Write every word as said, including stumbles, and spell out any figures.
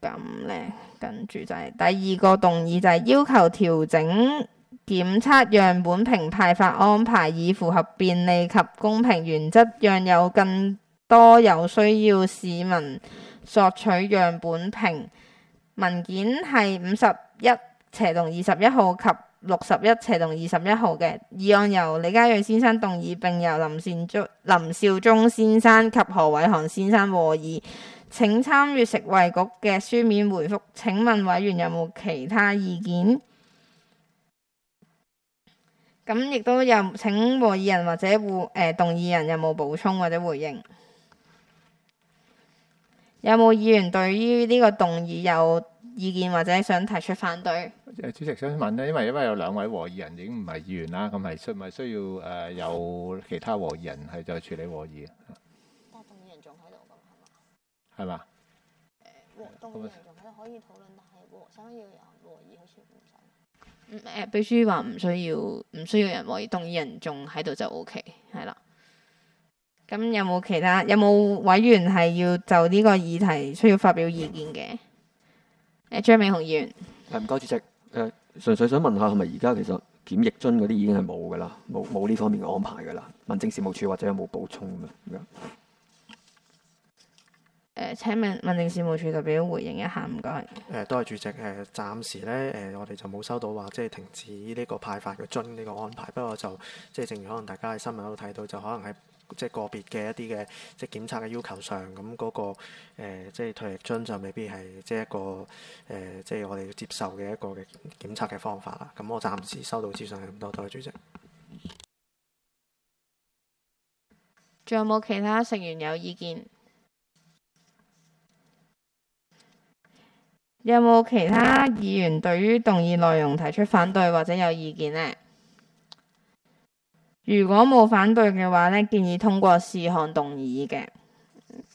咁咧，跟住就係第二個動議就係要求調整檢測樣本瓶派發安排，以符合便利及公平原則，讓有更多有需要市民索取樣本瓶。文件係五十一斜動二十一號及六十一斜動二十一號嘅議案，由李家銳先生動議，並由林善忠、林少忠先生及何偉航先生和議。請參閱食衛局嘅書面回覆。請問委員有冇其他意見？咁亦都有請和議人或者互誒動議人有冇補充或者回應？有冇議員對於呢個動議有意見或者想提出反對？ 誒，主席想問呢，因為因為有兩位和議人已經唔係議員啦，咁係需唔係需要誒、呃、有其他和議人係再處理和議？ 但係動議人仲喺度㗎嘛？ 係嘛？ 誒，和動議人仲喺度可以討論，但係和想要有人和議好似唔使。嗯誒，秘書話唔需要唔需要人和議，動議人仲喺度就 O K 係啦。咁有冇其他有冇委員係要就呢個議題需要發表意見嘅？誒，張美雄議員。 係唔該，主席。誒、呃，純粹想問下，係咪而家其實檢疫樽嗰啲已經係冇㗎啦？冇冇呢方面嘅安排㗎啦？民政事務處或者有冇補充咁樣？ 誒，請民民政事務處代表回應一下，唔該。 誒，多謝主席。誒，暫時咧，誒，我哋就冇收到話即係停止呢個派發嘅樽呢個安排。不過就即係正如可能大家喺新聞度睇到，就可能喺即係個別嘅一啲嘅即係檢測嘅要求上，咁嗰、那個、呃、即係唾液樽就未必係即係一個誒、呃、即係我哋要接受嘅一個嘅檢測嘅方法啦。咁我暫時收到資訊係咁多，多謝主席。 仲有冇其他成員有意見？有冇其他議員對於動議內容提出反對或者有意見呢？如果冇反對嘅話呢，建議通過事項動議嘅。